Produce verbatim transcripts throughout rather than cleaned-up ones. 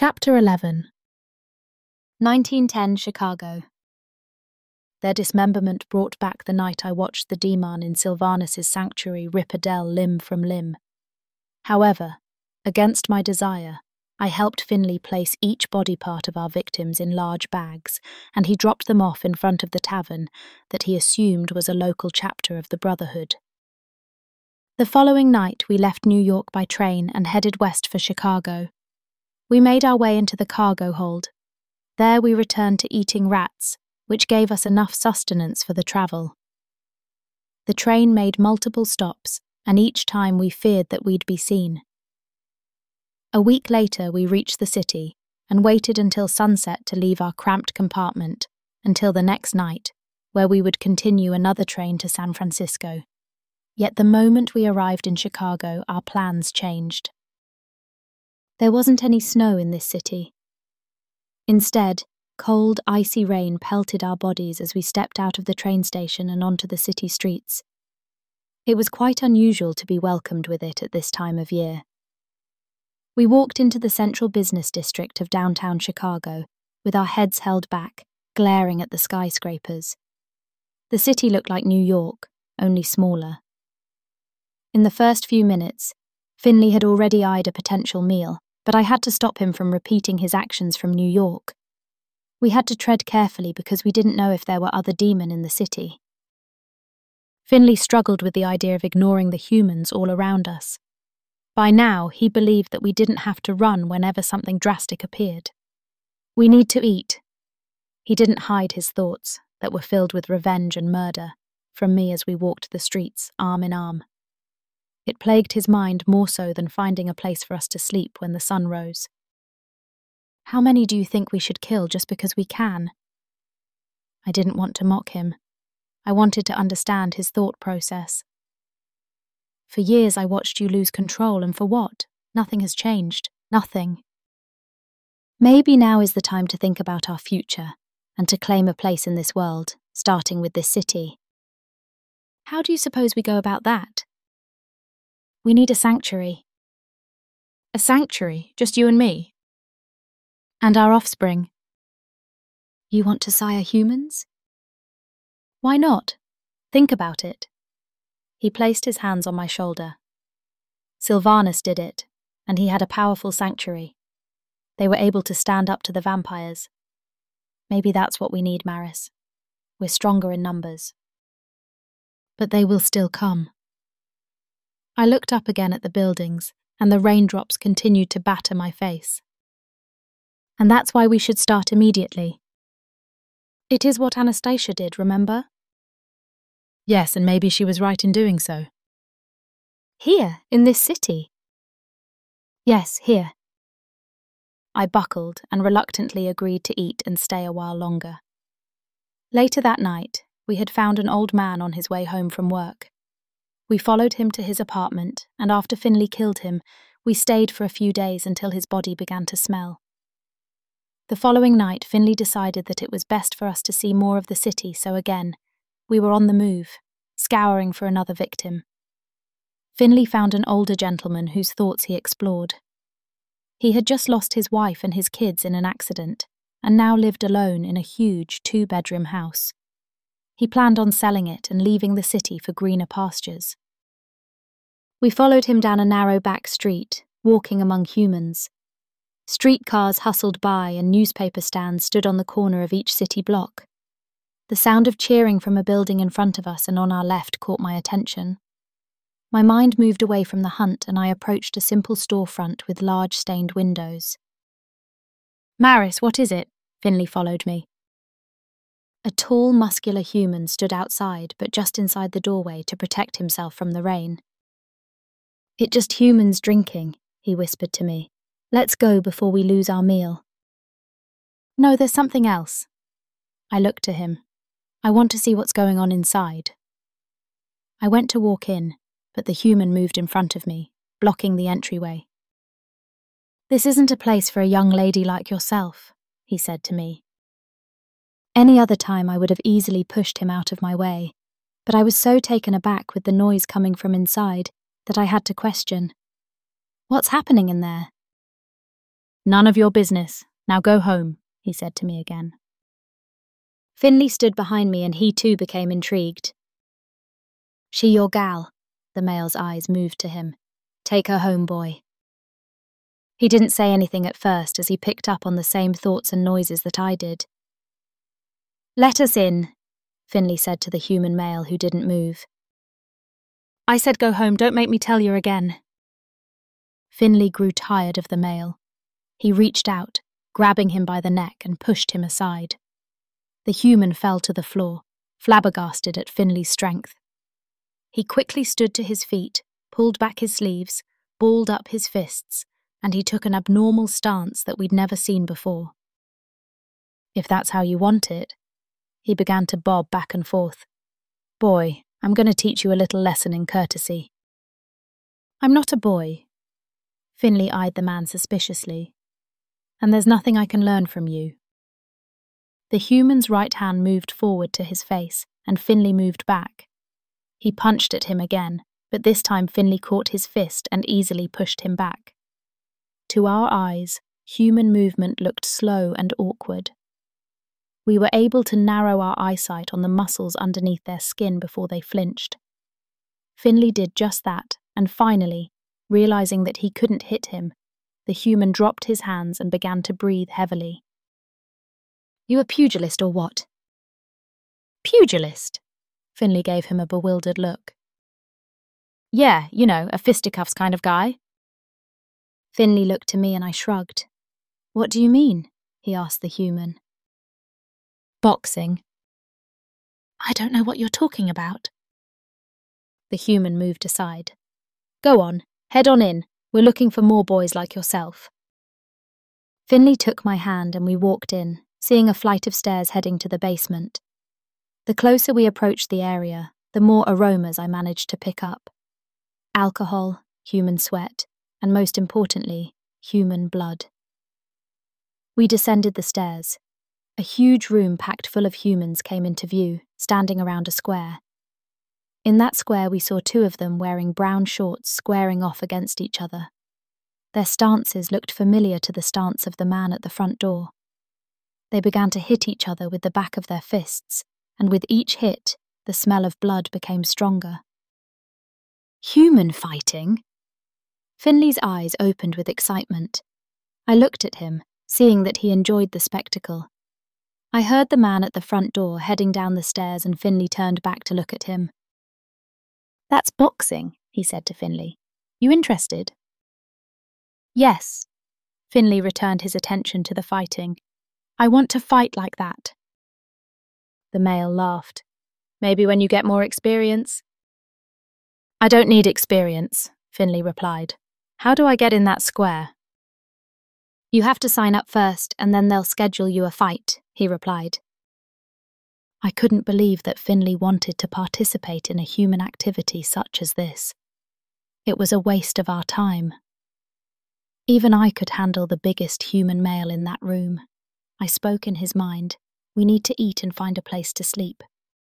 Chapter eleven. nineteen ten Chicago. Their dismemberment brought back the night I watched the demon in Sylvanus' sanctuary rip Adele limb from limb. However, against my desire, I helped Finley place each body part of our victims in large bags, and he dropped them off in front of the tavern that he assumed was a local chapter of the Brotherhood. The following night we left New York by train and headed west for Chicago. We made our way into the cargo hold. There we returned to eating rats, which gave us enough sustenance for the travel. The train made multiple stops, and each time we feared that we'd be seen. A week later we reached the city and waited until sunset to leave our cramped compartment until the next night, where we would continue another train to San Francisco. Yet the moment we arrived in Chicago, our plans changed. There wasn't any snow in this city. Instead, cold, icy rain pelted our bodies as we stepped out of the train station and onto the city streets. It was quite unusual to be welcomed with it at this time of year. We walked into the central business district of downtown Chicago, with our heads held back, glaring at the skyscrapers. The city looked like New York, only smaller. In the first few minutes, Finley had already eyed a potential meal, but I had to stop him from repeating his actions from New York. We had to tread carefully because we didn't know if there were other demons in the city. Finley struggled with the idea of ignoring the humans all around us. By now, he believed that we didn't have to run whenever something drastic appeared. We need to eat. He didn't hide his thoughts, that were filled with revenge and murder, from me as we walked the streets, arm in arm. It plagued his mind more so than finding a place for us to sleep when the sun rose. How many do you think we should kill just because we can? I didn't want to mock him. I wanted to understand his thought process. For years I watched you lose control, and for what? Nothing has changed. Nothing. Maybe now is the time to think about our future, and to claim a place in this world, starting with this city. How do you suppose we go about that? We need a sanctuary. A sanctuary? Just you and me? And our offspring. You want to sire humans? Why not? Think about it. He placed his hands on my shoulder. Sylvanus did it, and he had a powerful sanctuary. They were able to stand up to the vampires. Maybe that's what we need, Maris. We're stronger in numbers. But they will still come. I looked up again at the buildings, and the raindrops continued to batter my face. And that's why we should start immediately. It is what Anastasia did, remember? Yes, and maybe she was right in doing so. Here, in this city? Yes, here. I buckled and reluctantly agreed to eat and stay a while longer. Later that night, we had found an old man on his way home from work. We followed him to his apartment, and after Finley killed him, we stayed for a few days until his body began to smell. The following night, Finley decided that it was best for us to see more of the city, so again, we were on the move, scouring for another victim. Finley found an older gentleman whose thoughts he explored. He had just lost his wife and his kids in an accident, and now lived alone in a huge two-bedroom house. He planned on selling it and leaving the city for greener pastures. We followed him down a narrow back street, walking among humans. Streetcars hustled by and newspaper stands stood on the corner of each city block. The sound of cheering from a building in front of us and on our left caught my attention. My mind moved away from the hunt and I approached a simple storefront with large stained windows. Maris, what is it? Finley followed me. A tall, muscular human stood outside, but just inside the doorway to protect himself from the rain. It just humans drinking, he whispered to me. Let's go before we lose our meal. No, there's something else. I looked to him. I want to see what's going on inside. I went to walk in, but the human moved in front of me, blocking the entryway. This isn't a place for a young lady like yourself, he said to me. Any other time I would have easily pushed him out of my way, but I was so taken aback with the noise coming from inside that I had to question. What's happening in there? None of your business. Now go home, he said to me again. Finley stood behind me and he too became intrigued. She your gal, the male's eyes moved to him. Take her home, boy. He didn't say anything at first as he picked up on the same thoughts and noises that I did. Let us in, Finley said to the human male who didn't move. I said go home, don't make me tell you again. Finley grew tired of the male. He reached out, grabbing him by the neck and pushed him aside. The human fell to the floor, flabbergasted at Finley's strength. He quickly stood to his feet, pulled back his sleeves, balled up his fists, and he took an abnormal stance that we'd never seen before. If that's how you want it, he began to bob back and forth. Boy, I'm going to teach you a little lesson in courtesy. I'm not a boy. Finley eyed the man suspiciously. And there's nothing I can learn from you. The human's right hand moved forward to his face, and Finley moved back. He punched at him again, but this time Finley caught his fist and easily pushed him back. To our eyes, human movement looked slow and awkward. We were able to narrow our eyesight on the muscles underneath their skin before they flinched. Finley did just that, and finally, realizing that he couldn't hit him, the human dropped his hands and began to breathe heavily. You a pugilist or what? Pugilist? Finley gave him a bewildered look. Yeah, you know, a fisticuffs kind of guy. Finley looked to me and I shrugged. What do you mean? He asked the human. Boxing. I don't know what you're talking about. The human moved aside. Go on, head on in. We're looking for more boys like yourself. Finley took my hand and we walked in, seeing a flight of stairs heading to the basement. The closer we approached the area, the more aromas I managed to pick up. Alcohol, human sweat, and most importantly, human blood. We descended the stairs. A huge room packed full of humans came into view, standing around a square. In that square we saw two of them wearing brown shorts squaring off against each other. Their stances looked familiar to the stance of the man at the front door. They began to hit each other with the back of their fists, and with each hit, the smell of blood became stronger. Human fighting? Finley's eyes opened with excitement. I looked at him, seeing that he enjoyed the spectacle. I heard the man at the front door heading down the stairs and Finley turned back to look at him. That's boxing, he said to Finley. You interested? Yes. Finley returned his attention to the fighting. I want to fight like that. The male laughed. Maybe when you get more experience. I don't need experience, Finley replied. How do I get in that square? You have to sign up first and then they'll schedule you a fight, he replied. I couldn't believe that Finley wanted to participate in a human activity such as this. It was a waste of our time. Even I could handle the biggest human male in that room. I spoke in his mind. We need to eat and find a place to sleep.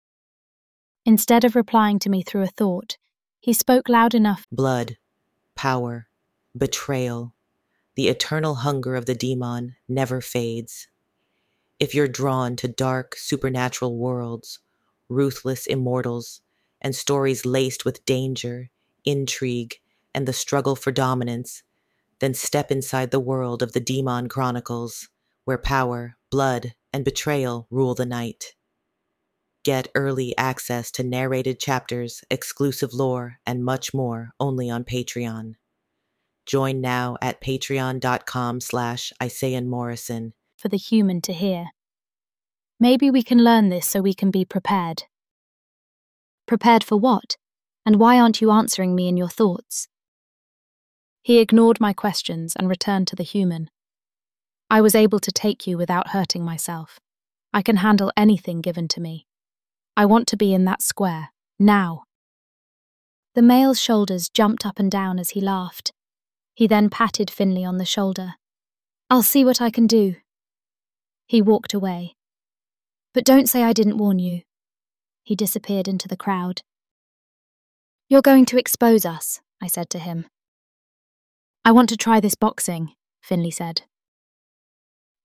Instead of replying to me through a thought, he spoke loud enough. Blood, power, betrayal, the eternal hunger of the demon never fades. If you're drawn to dark, supernatural worlds, ruthless immortals, and stories laced with danger, intrigue, and the struggle for dominance, then step inside the world of the Demon Chronicles, where power, blood, and betrayal rule the night. Get early access to narrated chapters, exclusive lore, and much more only on Patreon. Join now at patreon.com slash Isayan Morrison. For the human to hear. Maybe we can learn this so we can be prepared. Prepared for what? And why aren't you answering me in your thoughts? He ignored my questions and returned to the human. I was able to take you without hurting myself. I can handle anything given to me. I want to be in that square, now. The male's shoulders jumped up and down as he laughed. He then patted Finley on the shoulder. I'll see what I can do. He walked away. But don't say I didn't warn you. He disappeared into the crowd. You're going to expose us, I said to him. I want to try this boxing, Finley said.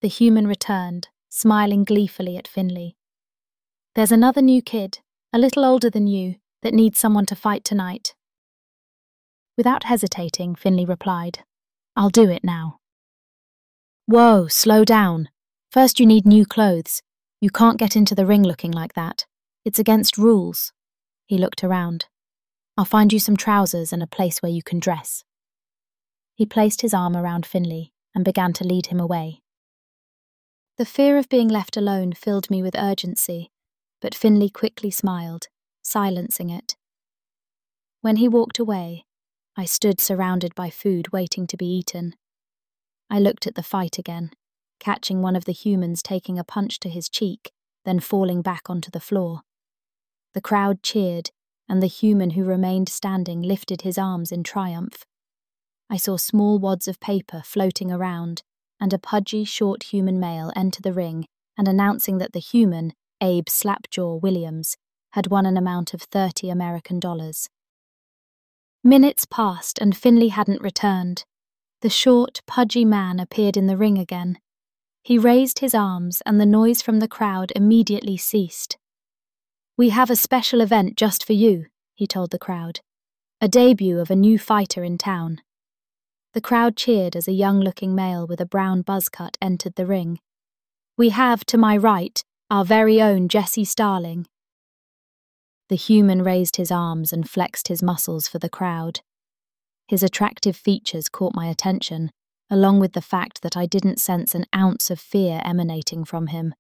The human returned, smiling gleefully at Finley. "There's another new kid, a little older than you, that needs someone to fight tonight." Without hesitating, Finley replied, "I'll do it now." "Whoa, slow down. First you need new clothes. You can't get into the ring looking like that. It's against rules." He looked around. "I'll find you some trousers and a place where you can dress." He placed his arm around Finley and began to lead him away. The fear of being left alone filled me with urgency, but Finley quickly smiled, silencing it. When he walked away, I stood surrounded by food waiting to be eaten. I looked at the fight again, catching one of the humans taking a punch to his cheek, then falling back onto the floor. The crowd cheered, and the human who remained standing lifted his arms in triumph. I saw small wads of paper floating around, and a pudgy, short human male enter the ring and announcing that the human, Abe Slapjaw Williams, had won an amount of thirty American dollars. Minutes passed and Finley hadn't returned. The short, pudgy man appeared in the ring again. He raised his arms and the noise from the crowd immediately ceased. "We have a special event just for you," he told the crowd. "A debut of a new fighter in town." The crowd cheered as a young-looking male with a brown buzz cut entered the ring. "We have, to my right, our very own Jesse Starling." The human raised his arms and flexed his muscles for the crowd. His attractive features caught my attention, along with the fact that I didn't sense an ounce of fear emanating from him.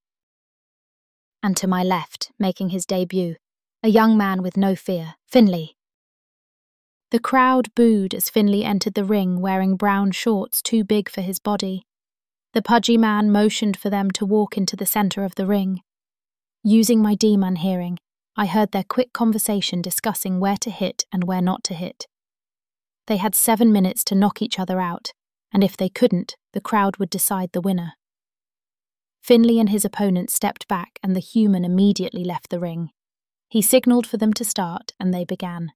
And to my left, making his debut, a young man with no fear, Finley. The crowd booed as Finley entered the ring wearing brown shorts too big for his body. The pudgy man motioned for them to walk into the centre of the ring. Using my demon hearing, I heard their quick conversation discussing where to hit and where not to hit. They had seven minutes to knock each other out, and if they couldn't, the crowd would decide the winner. Finley and his opponent stepped back and the human immediately left the ring. He signalled for them to start and they began.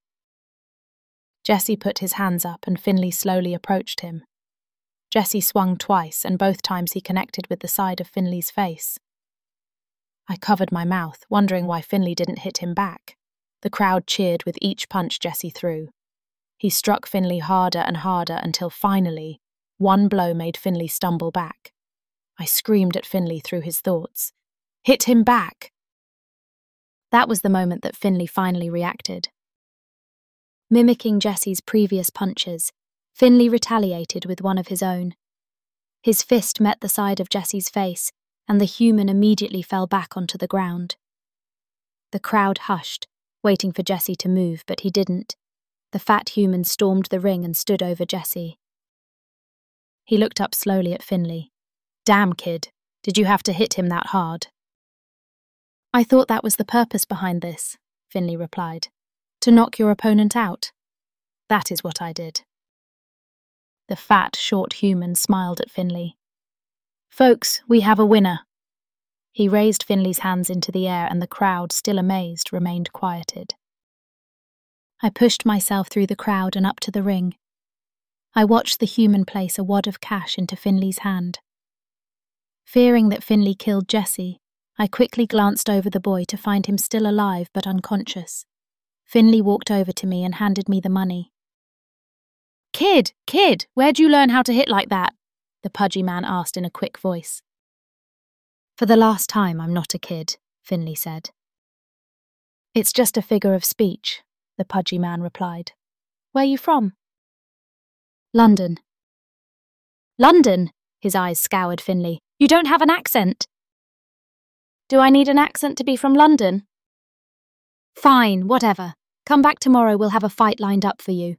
Jesse put his hands up and Finley slowly approached him. Jesse swung twice and both times he connected with the side of Finley's face. I covered my mouth, wondering why Finley didn't hit him back. The crowd cheered with each punch Jesse threw. He struck Finley harder and harder until finally, one blow made Finley stumble back. I screamed at Finley through his thoughts. "Hit him back!" That was the moment that Finley finally reacted. Mimicking Jesse's previous punches, Finley retaliated with one of his own. His fist met the side of Jesse's face, and the human immediately fell back onto the ground. The crowd hushed, waiting for Jesse to move, but he didn't. The fat human stormed the ring and stood over Jesse. He looked up slowly at Finley. "Damn, kid, did you have to hit him that hard?" "I thought that was the purpose behind this," Finley replied. "To knock your opponent out. That is what I did." The fat, short human smiled at Finley. "Folks, we have a winner." He raised Finley's hands into the air and the crowd, still amazed, remained quieted. I pushed myself through the crowd and up to the ring. I watched the human place a wad of cash into Finley's hand. Fearing that Finley killed Jesse, I quickly glanced over the boy to find him still alive but unconscious. Finley walked over to me and handed me the money. "Kid, kid, where'd you learn how to hit like that?" the pudgy man asked in a quick voice. "For the last time, I'm not a kid," Finley said. "It's just a figure of speech," the pudgy man replied. "Where you from?" "London." "London?" His eyes scoured Finley. "You don't have an accent." "Do I need an accent to be from London?" "Fine, whatever. Come back tomorrow, we'll have a fight lined up for you."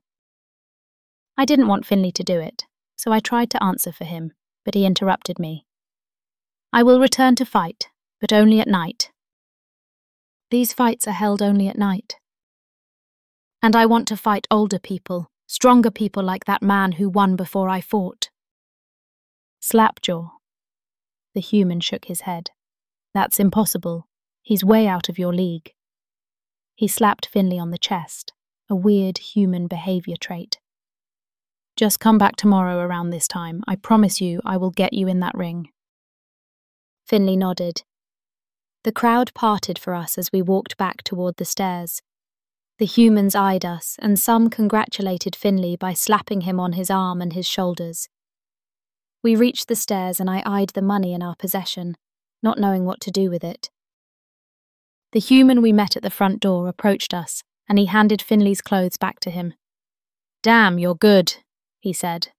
I didn't want Finley to do it, so I tried to answer for him, but he interrupted me. "I will return to fight, but only at night." "These fights are held only at night." "And I want to fight older people, stronger people like that man who won before I fought." "Slapjaw." The human shook his head. "That's impossible. He's way out of your league." He slapped Finley on the chest, a weird human behavior trait. "Just come back tomorrow around this time. I promise you I will get you in that ring." Finley nodded. The crowd parted for us as we walked back toward the stairs. The humans eyed us, and some congratulated Finley by slapping him on his arm and his shoulders. We reached the stairs and I eyed the money in our possession, not knowing what to do with it. The human we met at the front door approached us, and he handed Finley's clothes back to him. "Damn, you're good," he said.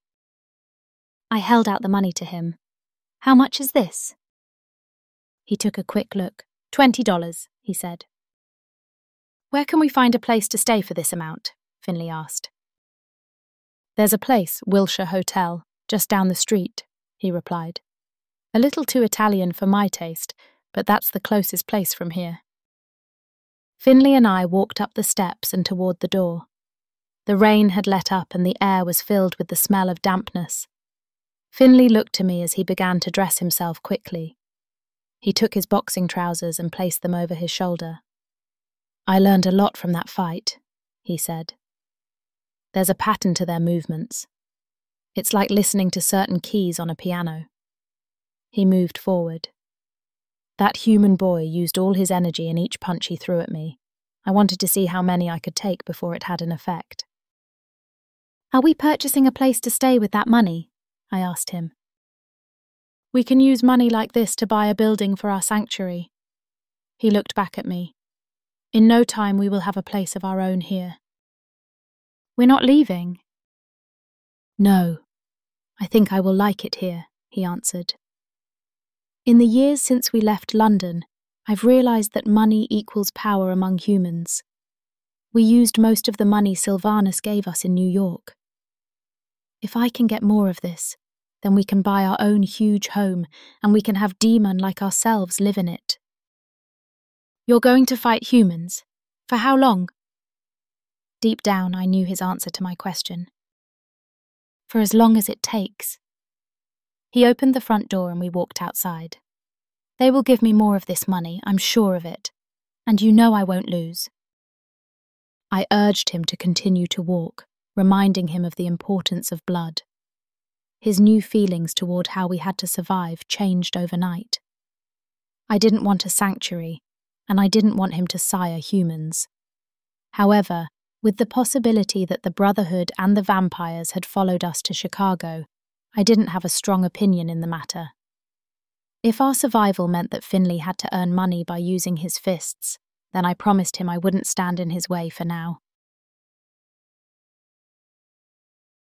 I held out the money to him. "How much is this?" He took a quick look. Twenty dollars, he said. "Where can we find a place to stay for this amount?" Finley asked. "There's a place, Wilshire Hotel, just down the street," he replied. "A little too Italian for my taste, but that's the closest place from here." Finley and I walked up the steps and toward the door. The rain had let up and the air was filled with the smell of dampness. Finley looked to me as he began to dress himself quickly. He took his boxing trousers and placed them over his shoulder. "I learned a lot from that fight," he said. "There's a pattern to their movements. It's like listening to certain keys on a piano." He moved forward. "That human boy used all his energy in each punch he threw at me. I wanted to see how many I could take before it had an effect." "Are we purchasing a place to stay with that money?" I asked him. "We can use money like this to buy a building for our sanctuary." He looked back at me. "In no time we will have a place of our own here." "We're not leaving?" "No. I think I will like it here," he answered. "In the years since we left London, I've realized that money equals power among humans. We used most of the money Sylvanus gave us in New York. If I can get more of this, then we can buy our own huge home and we can have demon like ourselves live in it." "You're going to fight humans? For how long?" Deep down, I knew his answer to my question. "For as long as it takes." He opened the front door and we walked outside. "They will give me more of this money, I'm sure of it. And you know I won't lose." I urged him to continue to walk, reminding him of the importance of blood. His new feelings toward how we had to survive changed overnight. I didn't want a sanctuary, and I didn't want him to sire humans. However, with the possibility that the Brotherhood and the vampires had followed us to Chicago, I didn't have a strong opinion in the matter. If our survival meant that Finley had to earn money by using his fists, then I promised him I wouldn't stand in his way for now.